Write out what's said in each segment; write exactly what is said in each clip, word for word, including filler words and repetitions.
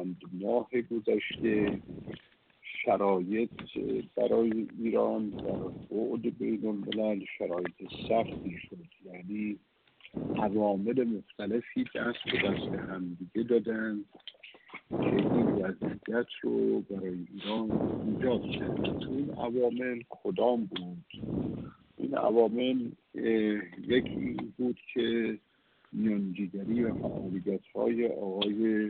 چند ماه گذشته شرایط برای ایران در بعد بین الملل شرایط سختی شد، یعنی عوامل مختلفی دست به دست هم دیگه دادن که این وضعیت رو برای ایران ایجاد کرد. این عوامل کدام بود؟ این عوامل یکی بود که میانجیگری و فعالیت‌های آقای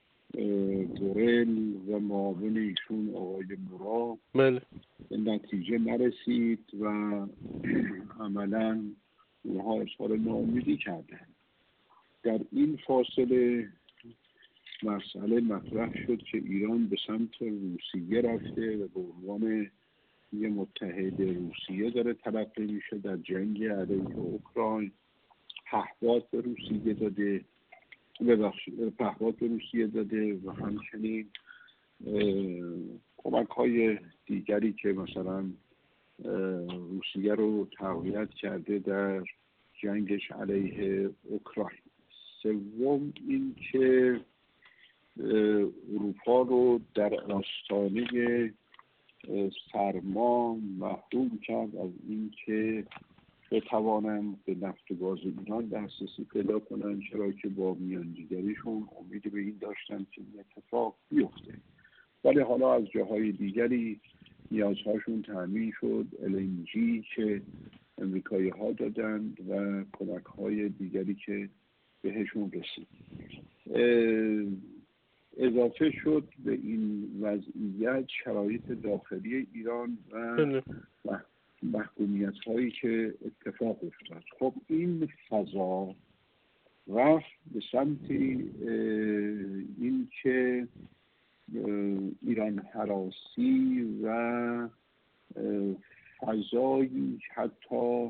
بورل و معاون ایشون آقای مورا بله به نتیجه نرسید و عملاً اونها اظهار ناامیدی کردن. در این فاصله مسئله مطرح شد که ایران به سمت روسیه رفته و به عنوان یه متحد روسیه داره تلقی میشه در جنگ علیه اوکراین. پهپاد به روسیه داده ببخشید پهپاد به روسیه داده و همچنین کمک های دیگری که مثلا روسیه رو تقویت کرده در جنگش علیه اوکراین. سوم این که اروپا رو در آستانه سرما محروم کرد از اینکه بتوانند به نفت و گاز ایران دسترسی پیدا کنند، چرا که با میانجیگریشون امید به این داشتن که این اتفاق بیفته. ولی حالا از جاهای دیگری نیازهاشون تامین شد، ال ان جی که امریکایی ها دادند و کمک های دیگری که بهشون رسید. اضافه شد به این وضعیت شرایط داخلی ایران و محکومیت هایی که اتفاق افتاد. خب این فضا رفت به سمت این که ایران هراسی و فضایی حتی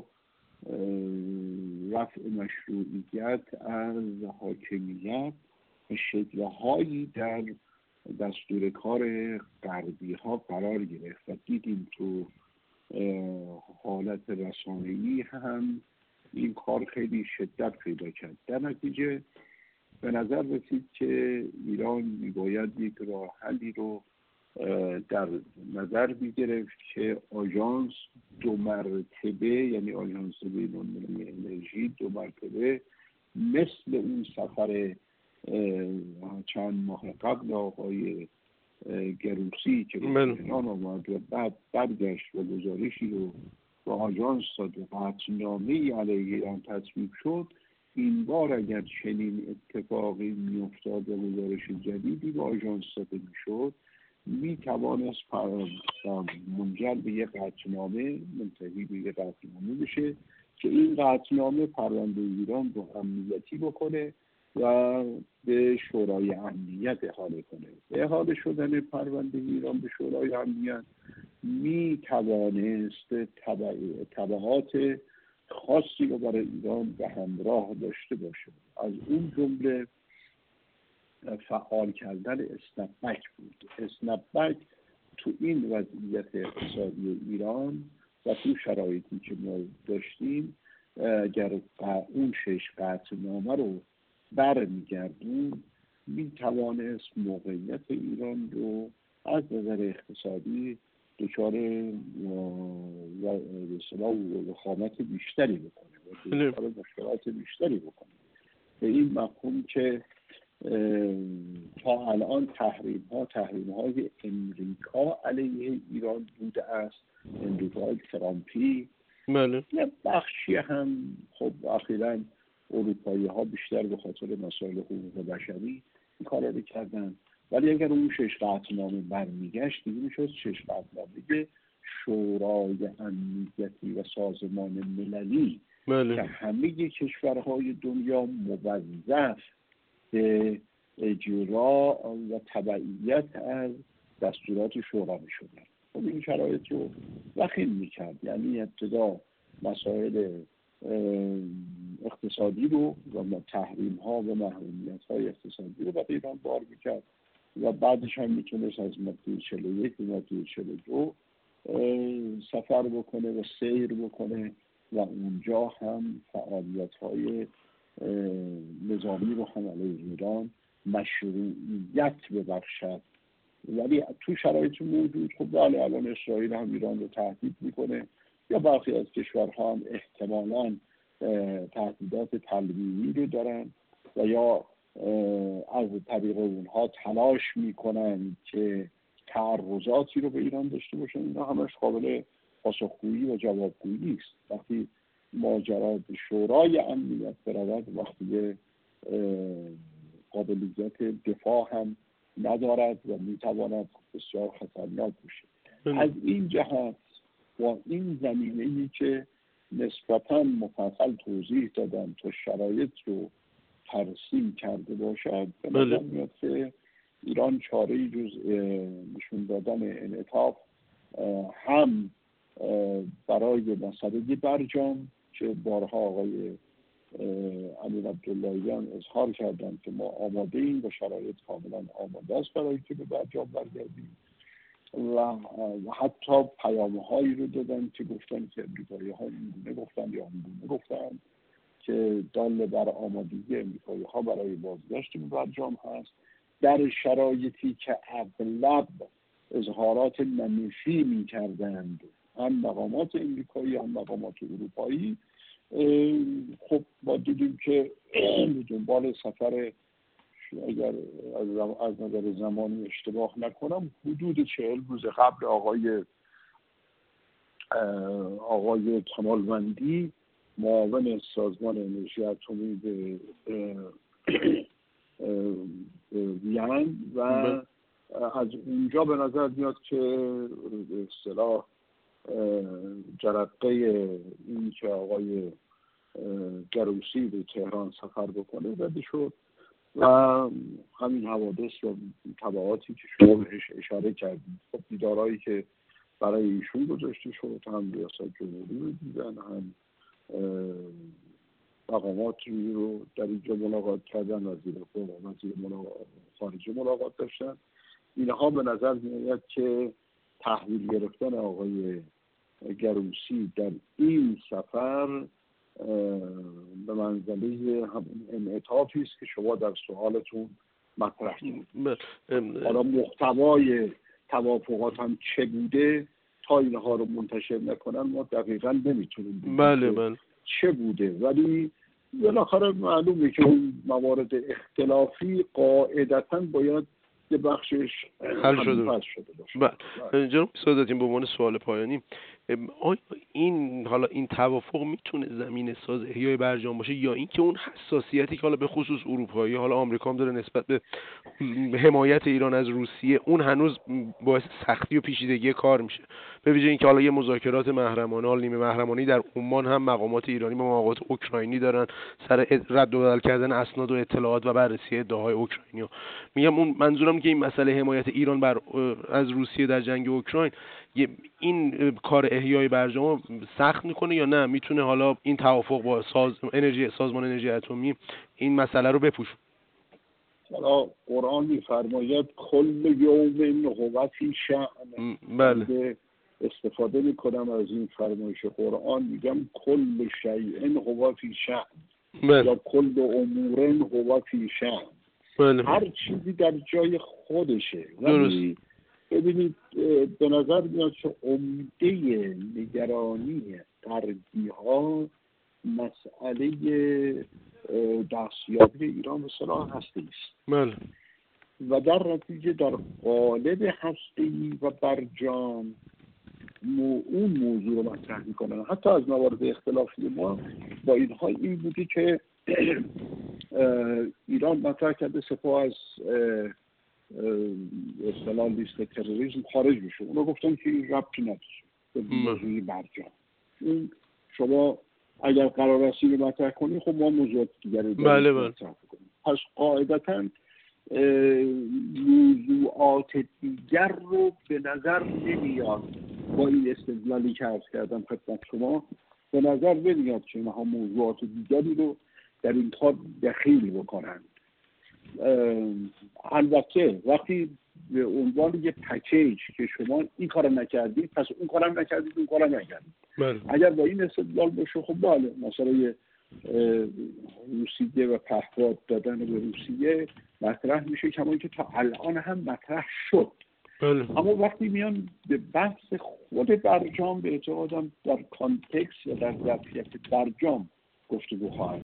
رفع مشروعیت از حاکمیت به شکل‌هایی در دستور کار غربی ها قرار گرفت و دیدیم تو حالت رسانه‌ای هم این کار خیلی شدت پیدا کرد. در نتیجه به نظر رسید که ایران میباید یک راه حلی رو در نظر میگرفت که آژانس دو مرتبه، یعنی آژانس بین‌المللی انرژی دو مرتبه مثل اون سفر چند ماه قبل آقای گروسی که به ایران آمد و بعد برگشت و گزارشی رو به آژانس داد و قطعنامه‌ای علیه ایران تصویب شد، این بار اگر چنین اتفاقی میافتاد و گزارش جدیدی به آژانس داده میشد می توانست منجر به یک قطعنامه منتهی به یک قطعنامه بشه که این قطعنامه پرونده ایران رو امنیتی بکنه و به شورای امنیت احاله کنه. به احاله شدن پرونده ایران به شورای امنیت می توانست تبعات خاصی رو برای ایران به همراه داشته باشه. از اون جمله فعال کردن اسنپ بک بود. اسنپ بک تو این وضعیت اقتصادی ایران و تو شرایطی که ما داشتیم اگر اون شش قطعنامه رو برمیگردون می توانست موقعیت ایران رو از نظر اقتصادی دچار وخامت بیشتری بکنه و دچار مشکلات بیشتری بکنه. به این مفهوم که تا الان تحریم ها تحریم های امریکا علیه ایران بوده است، امریکای ترامپی، بله. یه بخشی هم خب اخیراً اروپایی ها بیشتر به خاطر مسائل حقوق بشری این کارا رو کردن. ولی اگر اون شش قطعنامه برمیگشت دیگه میشد شش قطعنامه شورای امنیتی و سازمان مللی بله. که همه کشورهای دنیا موظف به اجرا و تبعیت از دستورات شورا میشدن. خب این شرایط رو وخیم میکرد، یعنی ابتدا مسائل اقتصادی رو و تحریم ها و محرومیت های اقتصادی رو برای ایران بار میکرد و بعدش هم میتونست از ماده چهل و یک به ماده چهل و دو سفر بکنه و سیر بکنه و اونجا هم فعالیت های نظامی رو هم علیه ایران مشروعیت ببخشد. ولی تو شرایط موجود خب بله الان اسرائیل هم ایران رو تهدید میکنه، یا برخی از کشورها هم احتمالاً تهدیدات تلویحی رو دارن و یا از طریق اونها تلاش میکنن که تعرضاتی رو به ایران داشته باشن. اینا همش قابل پاسخگویی و جوابگویی است. وقتی ماجرا به شورای امنیت برود، وقتی قابلیت دفاع هم ندارد و میتواند بسیار خطرناک باشه. از این جهت با این زمینه‌ای که نسبتاً مفصل توضیح دادم تا شرایط رو ترسیم کرده باشد، به نظر میاد که ایران چاره‌ای جز نشون دادن انعطاف هم برای مسئله برجام که بارها آقای امیر عبداللهیان اظهار کردند که ما آماده ایم و شرایط کاملا آماده است برای که به برجام برگردیم، و حتی پیام‌هایی رو دادن که گفتن که امریکایی‌ها اینگونه گفتن یا اونگونه گفتن که دال بر آمادگی امریکایی‌ها برای بازگشت به برجام هست، در شرایطی که اغلب اظهارات منفی می‌کردند هم مقامات امریکایی هم مقامات اروپایی. خب ما دیدیم که دنبال سفر، اگر از نظر زمانی اشتباه نکنم، حدود چهل روز قبل آقای آقای کمالوندی معاون سازمان انرژی اتمی به وین و از اونجا به نظر میاد که به اصطلاح جرقه این که آقای گروسی به تهران سفر بکنه زده شد و همین حوادث و تبعاتی که شما بهش اشاره کردید، خب دیدارهایی که برای ایشون گذاشته شد، هم ریاست جمهوری رو دیدن، هم مقاماتی رو در اینجا ملاقات کردن، وزیر وزیر خارجه ملاقات داشتن. اینها به نظر میاد که تحویل گرفتن آقای گروسی در این سفر به منزله همون انعطافی است که شما در سوالتون مطرح کردید. حالا محتوای توافقات هم چه بوده تا اینها رو منتشر نکنن ما دقیقاً نمیتونیم بگیم بله بله چه بوده، ولی بالاخره معلومه که اون موارد اختلافی قاعدتاً باید یه بخشش حل شده شده باشه. بله. جناب ساداتی به عنوان سوال پایانی، آیا این حالا این توافق میتونه زمین ساز احیای برجام باشه یا اینکه اون حساسیتی که حالا به خصوص اروپایی، حالا آمریکا هم داره نسبت به حمایت ایران از روسیه، اون هنوز باعث سختی و پیچیدگی کار میشه؟ به ویژه اینکه حالا یه مذاکرات محرمانه، حالا نیمه محرمانه در عمان هم مقامات ایرانی با مقامات اوکراینی دارن سر رد و بدل کردن اسناد و اطلاعات و بررسی ادعاهای اوکراینی. میگم اون منظورم که این مسئله حمایت ایران بر از روسیه در جنگ اوکراین این کار احیای برجام سخت میکنه یا نه میتونه حالا این توافق با ساز انرژی سازمان انرژی اتمی این مسئله رو بپوشه؟ حالا قرآن میفرماید کل یوم هو فی شأن. بله استفاده میکنم از این فرمایش قرآن، میگم کل شیء هو فی شأن یا کل امور هو فی شأن. بله. هر چیزی در جای خودشه. ولی ببینید به نظر میاد که عمده نگرانی غربی ها مسئله دستیابی ایران به سلاح هسته‌ای است. بله. و در نتیجه در قالب هسته‌ای و برجام اون موضوع رو مطرح میکنن. حتی از موارد اختلافی ما با اینها این بودی که ایران مطرح کرده سپاه از اصطلاح لیست تروریسم خارج بشه. اونا گفتن که این ربطی نداره به موضوع برجام. این شما اگر قرار است این رو مطرح کنید خب ما موضوعات دیگری بله بله. مطرح کنیم. پس قاعدتاً موضوعات دیگر رو به نظر نمیاد با این استدلالی که عرض کردم خدمت شما به نظر نمیاد که اینها موضوعات دیگری رو در این کار دخیل بکنند. البته وقتی به عنوان یه پکیج که شما این کارو نکردید پس اون کارم نکردید اون کارم نکردید، بله. اگر با این استدلال باشه خب بله مسئله روسیه و پهپاد دادن به روسیه مطرح میشه، کما که تا الان هم مطرح شد. بله. اما وقتی میان به بحث خود برجام، به اعتقادم در کانتکست یا در ظرفیت برجام گفتگو خواهد